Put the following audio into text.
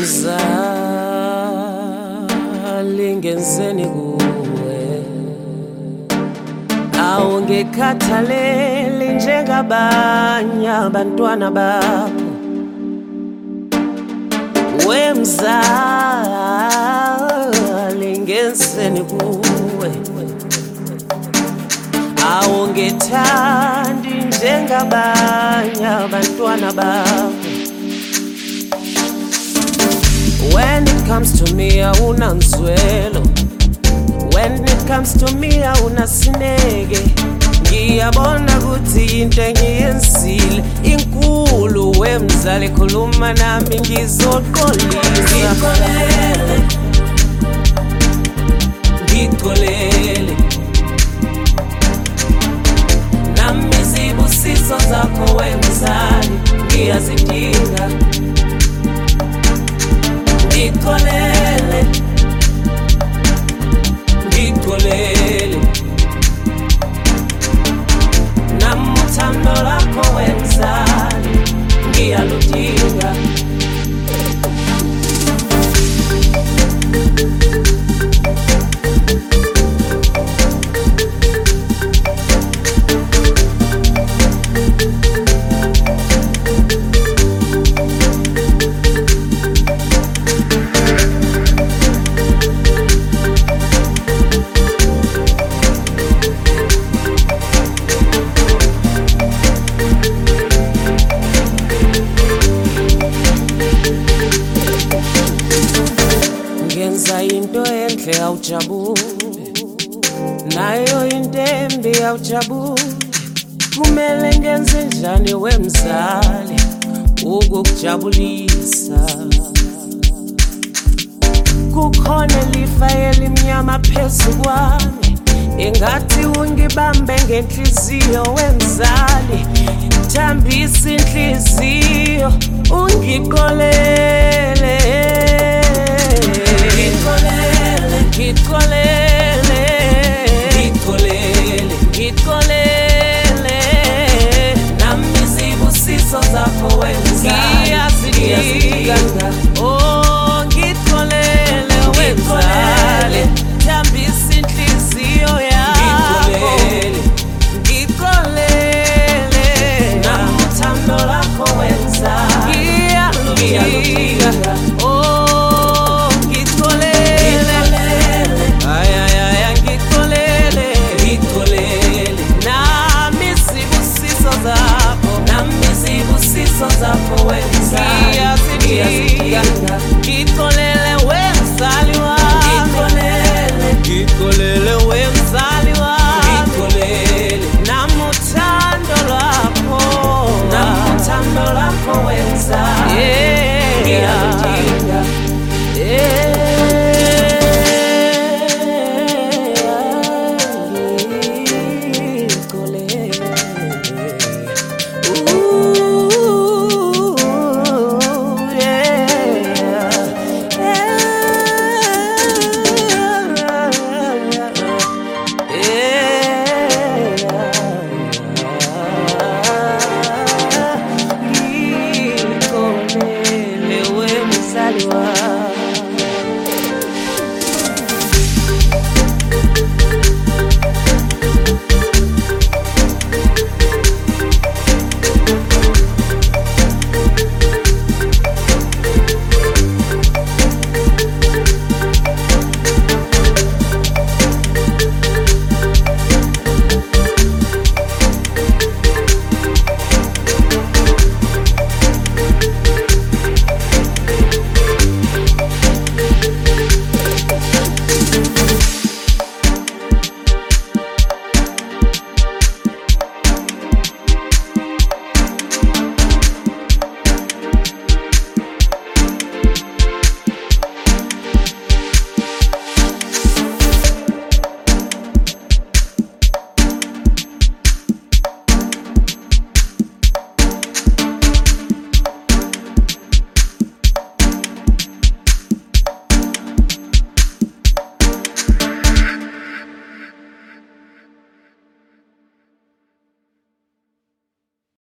mzali ngenzeni kuwe, awungekhathaleli njengabanye abantwana bakho. We mzali ngenzeni kuwe, awungethandi njengabanye abantwana bakho. When it comes to me, awuna nzwelo. When it comes to me, awuna sineke. Ngiyabona ukuthi into engiyenzile inkulu. We mzali khuluma nami ngizoxolisa. Ngixolele nami izibusiso zakho we mzali ngiyazidinga. Ngixolele, ngixolele nami uthando lwakho we mzali ngiyaludinga. Ngenza into enhle awujabuli, nayo into embi awujabuli. Kumele ngenze njani we mzali ukukujabulisa? Kukhona lifa elimnyama phezu kwami, engathi ungibambe ngenhliziyo we mzali. Thambisa inhliziyo ungiqolele. Ngixolele, ngixolele, ngixolele nami izibusiso zakho we mzali ngiyazidinga. Oh ngixolele we mzali, thambisa inhliziyo yakho. Ngixolele nami uthando lwakho we mzali ngiyaludinga. Ngixolele we mzali wami, ngixolele we mzali wami, ngixolele nami uthando lwakho, nami uthando lwakho we mzali ngiyaludinga. Ngixolele we mzali wami.